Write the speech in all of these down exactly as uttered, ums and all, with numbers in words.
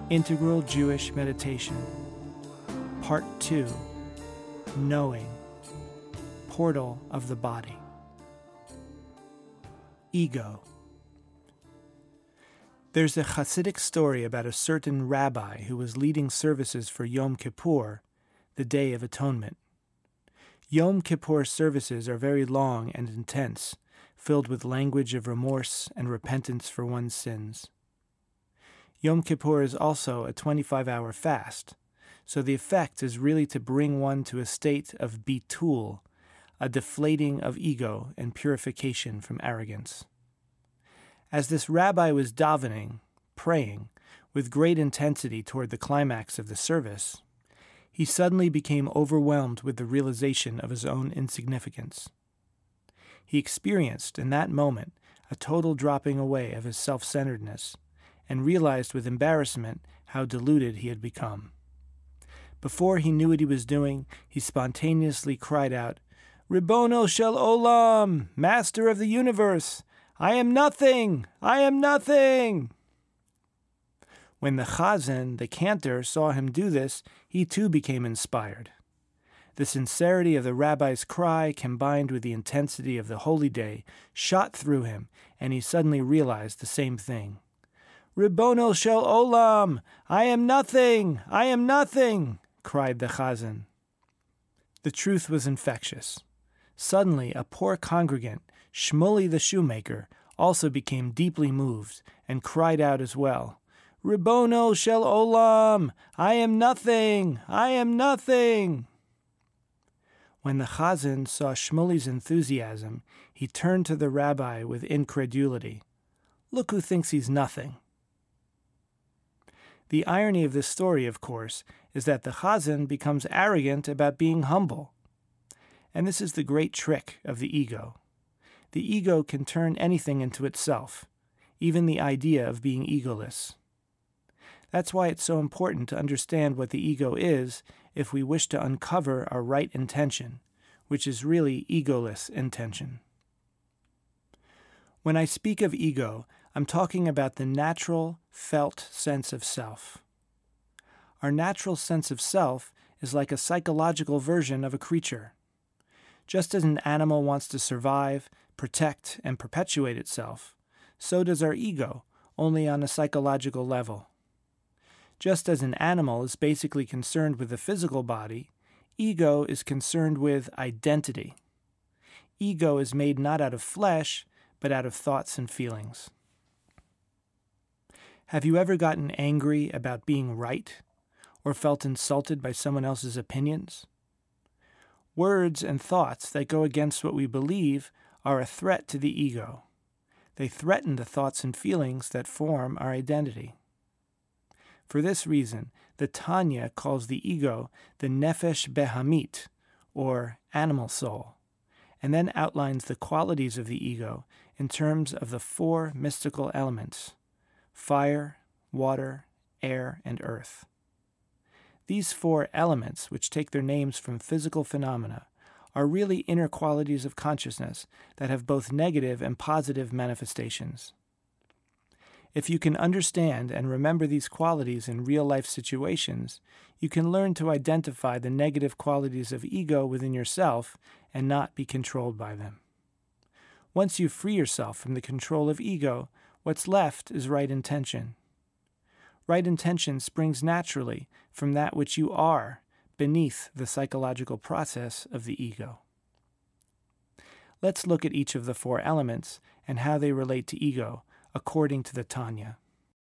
Integral Jewish Meditation, Part two, Knowing, Portal of the Body. Ego. There's a Hasidic story about a certain rabbi who was leading services for Yom Kippur, the Day of Atonement. Yom Kippur services are very long and intense, filled with language of remorse and repentance for one's sins. Yom Kippur is also a twenty-five hour fast, so the effect is really to bring one to a state of bitul, a deflating of ego and purification from arrogance. As this rabbi was davening, praying, with great intensity toward the climax of the service, he suddenly became overwhelmed with the realization of his own insignificance. He experienced, in that moment, a total dropping away of his self-centeredness, and realized with embarrassment how deluded he had become. Before he knew what he was doing, he spontaneously cried out, "Ribono shel olam, Master of the universe, I am nothing! I am nothing!" When the chazan, the cantor, saw him do this, he too became inspired. The sincerity of the rabbi's cry, combined with the intensity of the holy day, shot through him, and he suddenly realized the same thing. "Ribono shel olam, I am nothing! I am nothing!" cried the chazan. The truth was infectious. Suddenly, a poor congregant, Shmuley the shoemaker, also became deeply moved and cried out as well, "Ribono shel olam, I am nothing! I am nothing!" When the chazan saw Shmuley's enthusiasm, he turned to the rabbi with incredulity. "Look who thinks he's nothing." The irony of this story, of course, is that the chazan becomes arrogant about being humble. And this is the great trick of the ego. The ego can turn anything into itself, even the idea of being egoless. That's why it's so important to understand what the ego is if we wish to uncover our right intention, which is really egoless intention. When I speak of ego, I'm talking about the natural, felt sense of self. Our natural sense of self is like a psychological version of a creature. Just as an animal wants to survive, protect, and perpetuate itself, so does our ego, only on a psychological level. Just as an animal is basically concerned with the physical body, ego is concerned with identity. Ego is made not out of flesh, but out of thoughts and feelings. Have you ever gotten angry about being right, or felt insulted by someone else's opinions? Words and thoughts that go against what we believe are a threat to the ego. They threaten the thoughts and feelings that form our identity. For this reason, the Tanya calls the ego the nefesh behamit, or animal soul, and then outlines the qualities of the ego in terms of the four mystical elements: fire, water, air, and earth. These four elements, which take their names from physical phenomena, are really inner qualities of consciousness that have both negative and positive manifestations. If you can understand and remember these qualities in real-life situations, you can learn to identify the negative qualities of ego within yourself and not be controlled by them. Once you free yourself from the control of ego, what's left is right intention. Right intention springs naturally from that which you are, beneath the psychological process of the ego. Let's look at each of the four elements and how they relate to ego, according to the Tanya.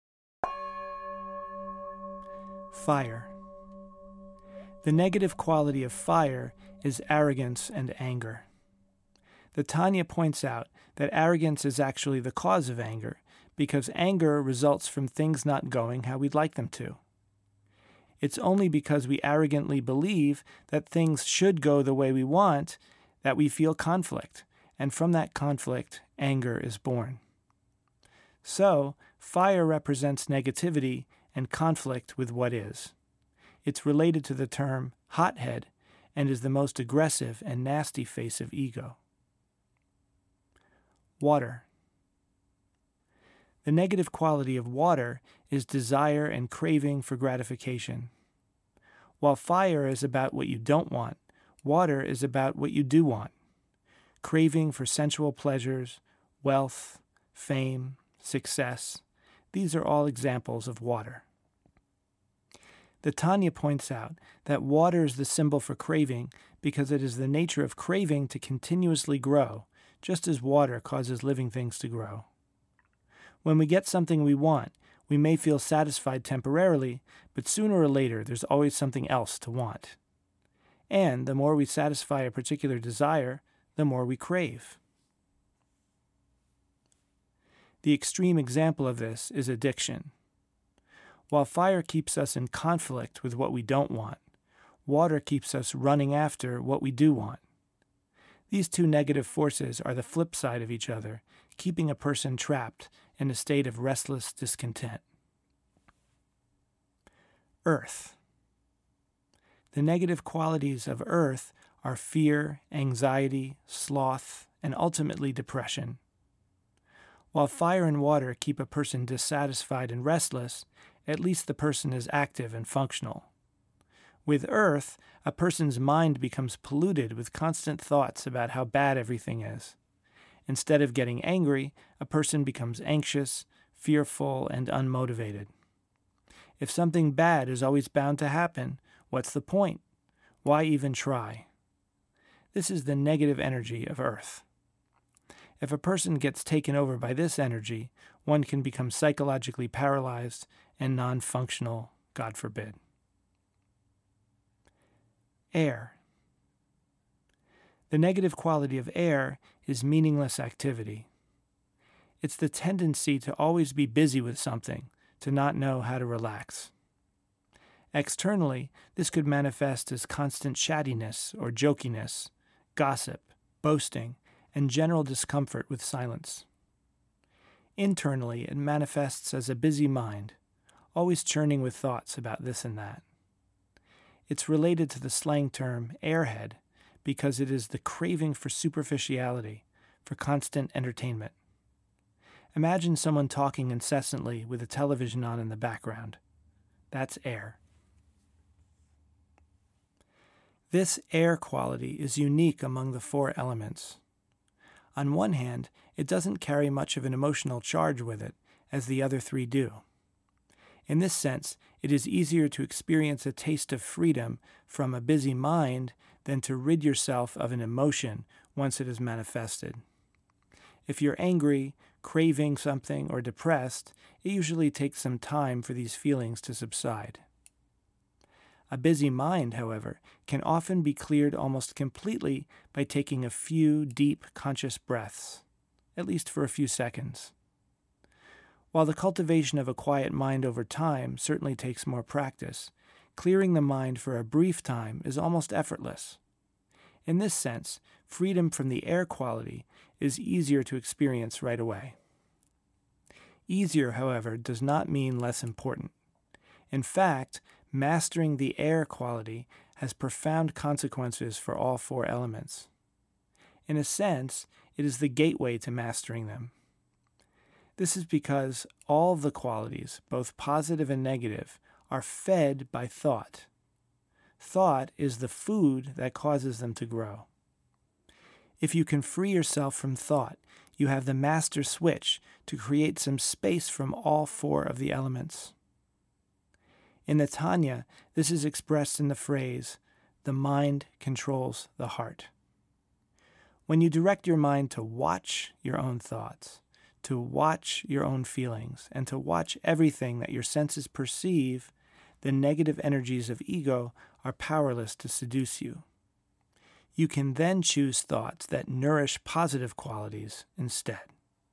Fire. The negative quality of fire is arrogance and anger. The Tanya points out that arrogance is actually the cause of anger, because anger results from things not going how we'd like them to. It's only because we arrogantly believe that things should go the way we want that we feel conflict, and from that conflict, anger is born. So, fire represents negativity and conflict with what is. It's related to the term hothead and is the most aggressive and nasty face of ego. Water. The negative quality of water is desire and craving for gratification. While fire is about what you don't want, water is about what you do want. Craving for sensual pleasures, wealth, fame, success, these are all examples of water. The Tanya points out that water is the symbol for craving because it is the nature of craving to continuously grow, just as water causes living things to grow. When we get something we want, we may feel satisfied temporarily, but sooner or later there's always something else to want. And the more we satisfy a particular desire, the more we crave. The extreme example of this is addiction. While fire keeps us in conflict with what we don't want, water keeps us running after what we do want. These two negative forces are the flip side of each other, keeping a person trapped in a state of restless discontent. Earth. The negative qualities of earth are fear, anxiety, sloth, and ultimately depression. While fire and water keep a person dissatisfied and restless, at least the person is active and functional. With earth, a person's mind becomes polluted with constant thoughts about how bad everything is. Instead of getting angry, a person becomes anxious, fearful, and unmotivated. If something bad is always bound to happen, what's the point? Why even try? This is the negative energy of earth. If a person gets taken over by this energy, one can become psychologically paralyzed and non-functional, God forbid. Air. The negative quality of air is meaningless activity. It's the tendency to always be busy with something, to not know how to relax. Externally, this could manifest as constant chattiness or jokiness, gossip, boasting, and general discomfort with silence. Internally, it manifests as a busy mind, always churning with thoughts about this and that. It's related to the slang term airhead because it is the craving for superficiality, for constant entertainment. Imagine someone talking incessantly with a television on in the background. That's air. This air quality is unique among the four elements. On one hand, it doesn't carry much of an emotional charge with it, as the other three do. In this sense, it is easier to experience a taste of freedom from a busy mind than to rid yourself of an emotion once it is manifested. If you're angry, craving something, or depressed, it usually takes some time for these feelings to subside. A busy mind, however, can often be cleared almost completely by taking a few deep, conscious breaths, at least for a few seconds. While the cultivation of a quiet mind over time certainly takes more practice, clearing the mind for a brief time is almost effortless. In this sense, freedom from the air quality is easier to experience right away. Easier, however, does not mean less important. In fact, mastering the air quality has profound consequences for all four elements. In a sense, it is the gateway to mastering them. This is because all the qualities, both positive and negative, are fed by thought. Thought is the food that causes them to grow. If you can free yourself from thought, you have the master switch to create some space from all four of the elements. In the Tanya, this is expressed in the phrase, "The mind controls the heart." When you direct your mind to watch your own thoughts, to watch your own feelings, and to watch everything that your senses perceive, the negative energies of ego are powerless to seduce you. You can then choose thoughts that nourish positive qualities instead.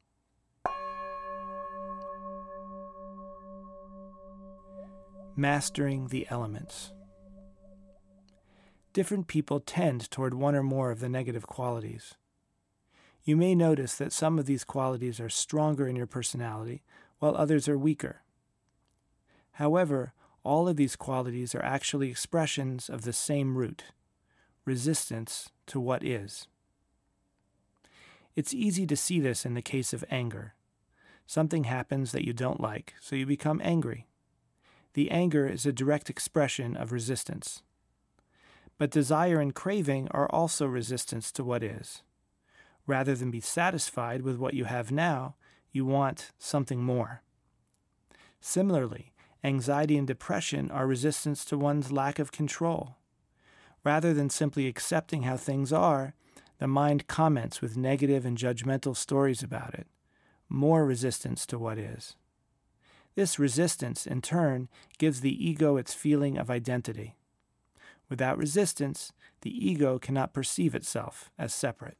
Mastering the elements. Different people tend toward one or more of the negative qualities. You may notice that some of these qualities are stronger in your personality, while others are weaker. However, all of these qualities are actually expressions of the same root, resistance to what is. It's easy to see this in the case of anger. Something happens that you don't like, so you become angry. The anger is a direct expression of resistance. But desire and craving are also resistance to what is. Rather than be satisfied with what you have now, you want something more. Similarly, anxiety and depression are resistance to one's lack of control. Rather than simply accepting how things are, the mind comments with negative and judgmental stories about it, more resistance to what is. This resistance, in turn, gives the ego its feeling of identity. Without resistance, the ego cannot perceive itself as separate.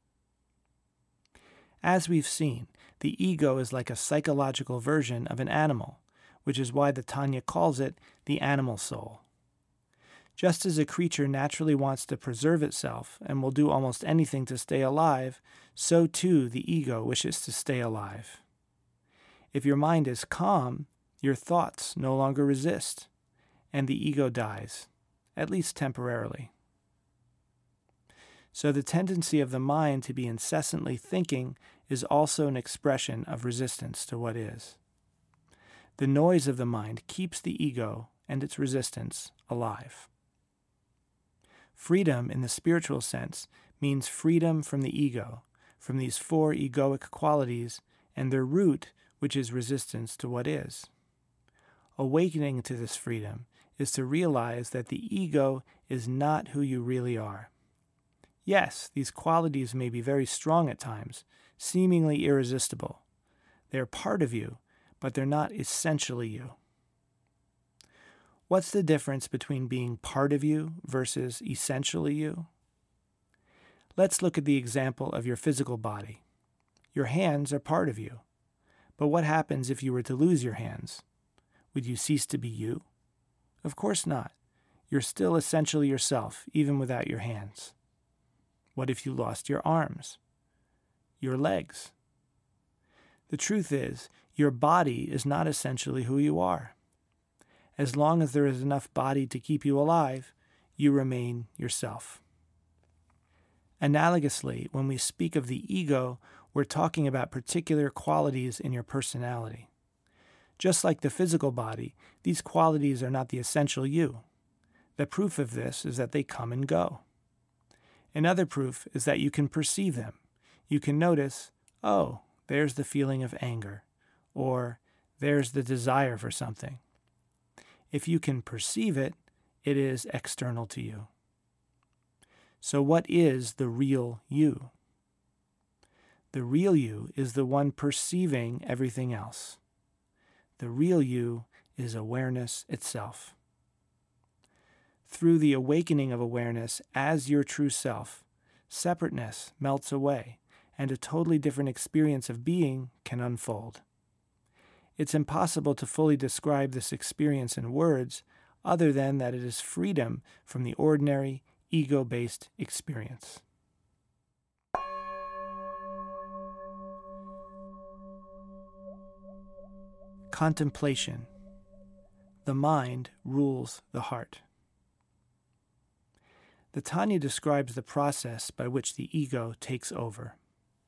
As we've seen, the ego is like a psychological version of an animal, which is why the Tanya calls it the animal soul. Just as a creature naturally wants to preserve itself and will do almost anything to stay alive, so too the ego wishes to stay alive. If your mind is calm, your thoughts no longer resist, and the ego dies, at least temporarily. So the tendency of the mind to be incessantly thinking is also an expression of resistance to what is. The noise of the mind keeps the ego and its resistance alive. Freedom in the spiritual sense means freedom from the ego, from these four egoic qualities and their root, which is resistance to what is. Awakening to this freedom is to realize that the ego is not who you really are. Yes, these qualities may be very strong at times, seemingly irresistible. They're part of you, but they're not essentially you. What's the difference between being part of you versus essentially you? Let's look at the example of your physical body. Your hands are part of you. But what happens if you were to lose your hands? Would you cease to be you? Of course not. You're still essentially yourself, even without your hands. What if you lost your arms? Your legs? The truth is, your body is not essentially who you are. As long as there is enough body to keep you alive, you remain yourself. Analogously, when we speak of the ego, we're talking about particular qualities in your personality. Just like the physical body, these qualities are not the essential you. The proof of this is that they come and go. Another proof is that you can perceive them. You can notice, oh, there's the feeling of anger, or there's the desire for something. If you can perceive it, it is external to you. So what is the real you? The real you is the one perceiving everything else. The real you is awareness itself. Through the awakening of awareness as your true self, separateness melts away, and a totally different experience of being can unfold. It's impossible to fully describe this experience in words, other than that it is freedom from the ordinary, ego-based experience. Contemplation. The mind rules the heart. The Tanya describes the process by which the ego takes over.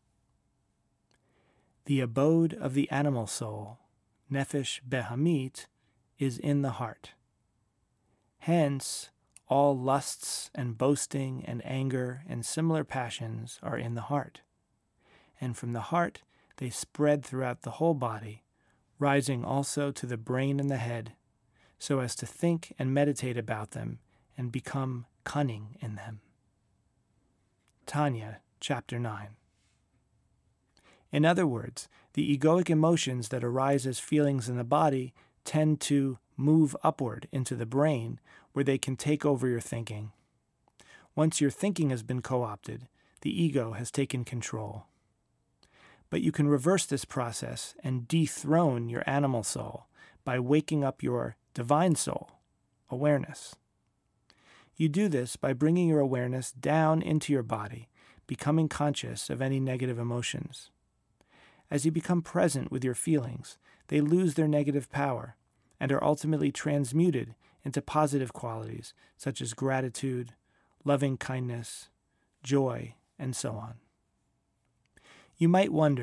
The abode of the animal soul, Nefesh Behamit, is in the heart. Hence, all lusts and boasting and anger and similar passions are in the heart. And from the heart they spread throughout the whole body, rising also to the brain and the head, so as to think and meditate about them and become cunning in them. Tanya, chapter nine. In other words, the egoic emotions that arise as feelings in the body tend to move upward into the brain, where they can take over your thinking. Once your thinking has been co-opted, the ego has taken control. But you can reverse this process and dethrone your animal soul by waking up your divine soul, awareness. You do this by bringing your awareness down into your body, becoming conscious of any negative emotions. As you become present with your feelings, they lose their negative power and are ultimately transmuted into positive qualities such as gratitude, loving kindness, joy, and so on. You might wonder,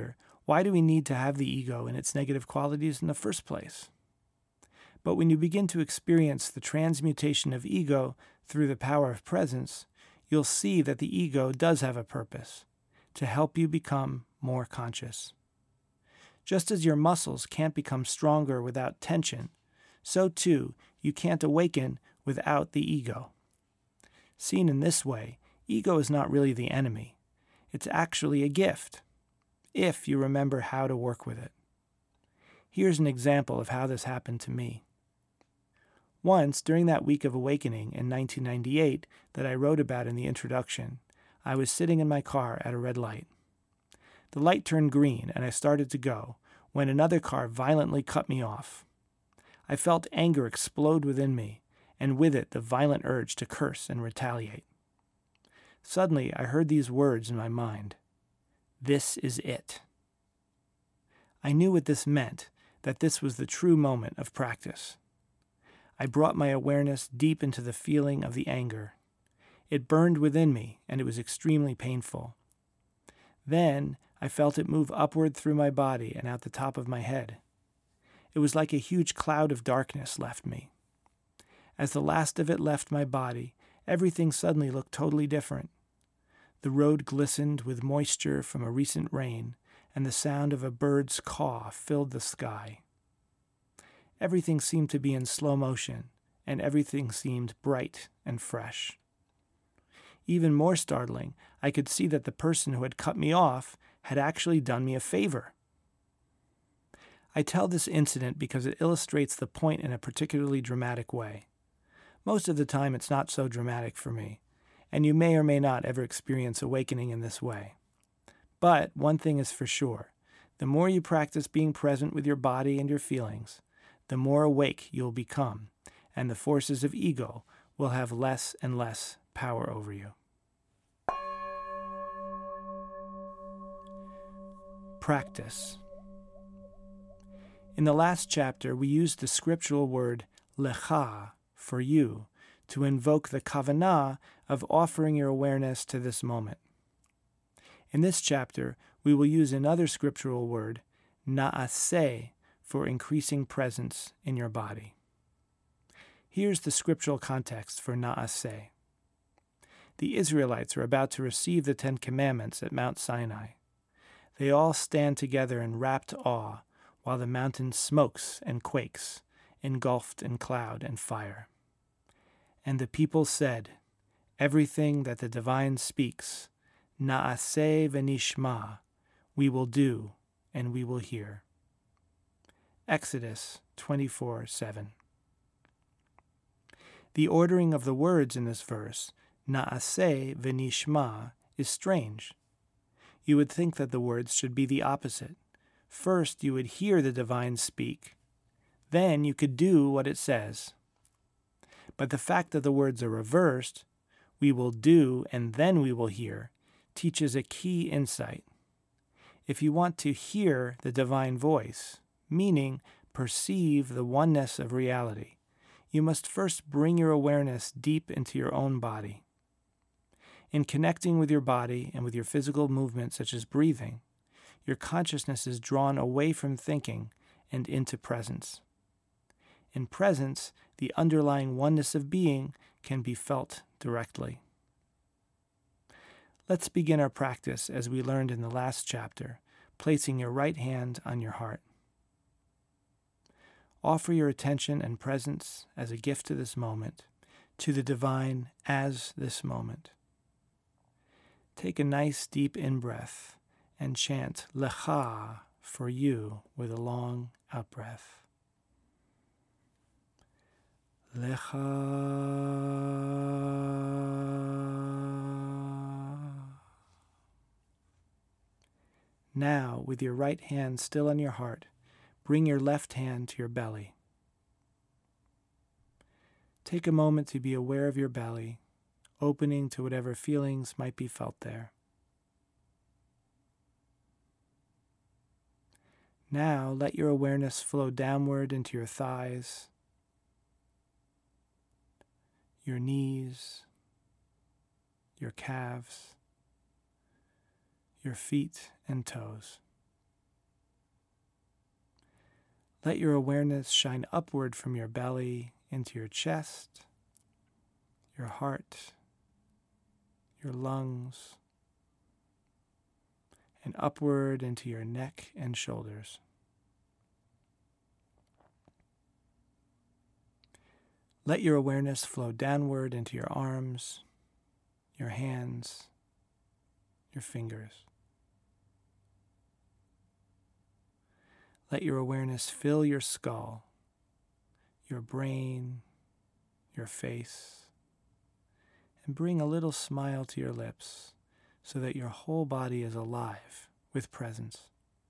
Why do we need to have the ego and its negative qualities in the first place? But when you begin to experience the transmutation of ego through the power of presence, you'll see that the ego does have a purpose, to help you become more conscious. Just as your muscles can't become stronger without tension, so too you can't awaken without the ego. Seen in this way, ego is not really the enemy. It's actually a gift, if you remember how to work with it. Here's an example of how this happened to me. Once, during that week of awakening in nineteen ninety-eight that I wrote about in the introduction, I was sitting in my car at a red light. The light turned green and I started to go when another car violently cut me off. I felt anger explode within me, and with it the violent urge to curse and retaliate. Suddenly I heard these words in my mind: "This is it." I knew what this meant, that this was the true moment of practice. I brought my awareness deep into the feeling of the anger. It burned within me, and it was extremely painful. Then I felt it move upward through my body and out the top of my head. It was like a huge cloud of darkness left me. As the last of it left my body, everything suddenly looked totally different. The road glistened with moisture from a recent rain, and the sound of a bird's caw filled the sky. Everything seemed to be in slow motion, and everything seemed bright and fresh. Even more startling, I could see that the person who had cut me off had actually done me a favor. I tell this incident because it illustrates the point in a particularly dramatic way. Most of the time it's not so dramatic for me, and you may or may not ever experience awakening in this way. But one thing is for sure, the more you practice being present with your body and your feelings, the more awake you'll become, and the forces of ego will have less and less power over you. Practice. In the last chapter, we used the scriptural word lecha, for you, to invoke the kavanah of offering your awareness to this moment. In this chapter, we will use another scriptural word, na'aseh, for increasing presence in your body. Here's the scriptural context for na'aseh. The Israelites are about to receive the Ten Commandments at Mount Sinai. They all stand together in rapt awe while the mountain smokes and quakes, engulfed in cloud and fire. And the people said, "Everything that the divine speaks, na'aseh v'nishma, we will do and we will hear." Exodus twenty-four seven. The ordering of the words in this verse, na'aseh v'nishma, is strange. You would think that the words should be the opposite. First, you would hear the divine speak. Then you could do what it says. But the fact that the words are reversed, we will do and then we will hear, teaches a key insight. If you want to hear the divine voice, meaning perceive the oneness of reality, you must first bring your awareness deep into your own body. In connecting with your body and with your physical movements such as breathing, your consciousness is drawn away from thinking and into presence. In presence, the underlying oneness of being can be felt directly. Let's begin our practice as we learned in the last chapter, placing your right hand on your heart. Offer your attention and presence as a gift to this moment, to the divine as this moment. Take a nice deep in-breath and chant lecha for you with a long out-breath. Lecha. Now, with your right hand still on your heart, bring your left hand to your belly. Take a moment to be aware of your belly, opening to whatever feelings might be felt there. Now, let your awareness flow downward into your thighs, your knees, your calves, your feet and toes. Let your awareness shine upward from your belly into your chest, your heart, your lungs, and upward into your neck and shoulders. Let your awareness flow downward into your arms, your hands, your fingers. Let your awareness fill your skull, your brain, your face, and bring a little smile to your lips so that your whole body is alive with presence.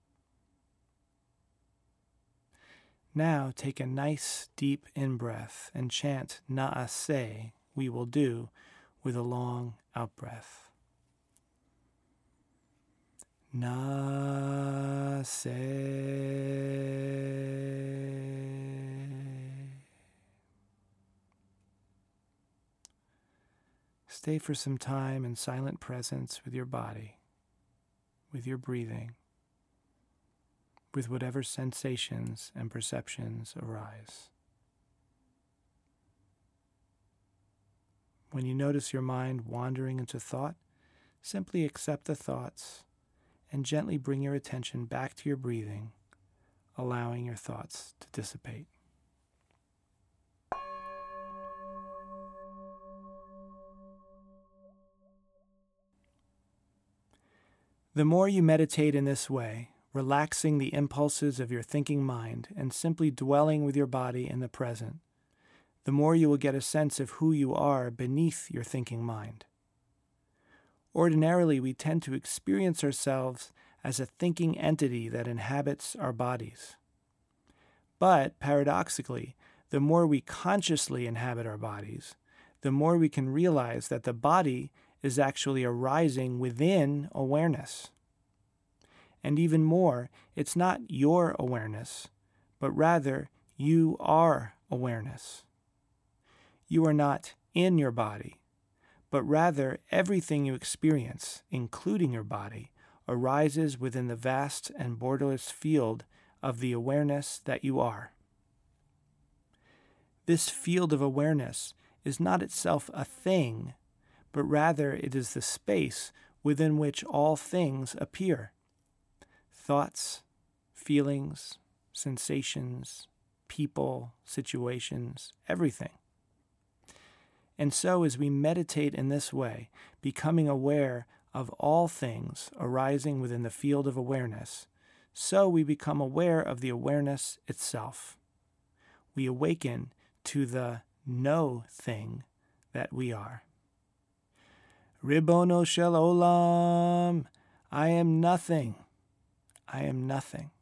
Now take a nice deep in-breath and chant Na'aseh, we will do, with a long out-breath. Na'aseh. Stay for some time in silent presence with your body, with your breathing, with whatever sensations and perceptions arise. When you notice your mind wandering into thought, simply accept the thoughts and gently bring your attention back to your breathing, allowing your thoughts to dissipate. The more you meditate in this way, relaxing the impulses of your thinking mind and simply dwelling with your body in the present, the more you will get a sense of who you are beneath your thinking mind. Ordinarily, we tend to experience ourselves as a thinking entity that inhabits our bodies. But, paradoxically, the more we consciously inhabit our bodies, the more we can realize that the body is actually arising within awareness. And even more, it's not your awareness, but rather you are awareness. You are not in your body, but rather everything you experience, including your body, arises within the vast and borderless field of the awareness that you are. This field of awareness is not itself a thing, but rather it is the space within which all things appear. Thoughts, feelings, sensations, people, situations, everything. And so as we meditate in this way, becoming aware of all things arising within the field of awareness, so we become aware of the awareness itself. We awaken to the no thing that we are. Ribono shel olam, I am nothing. I am nothing.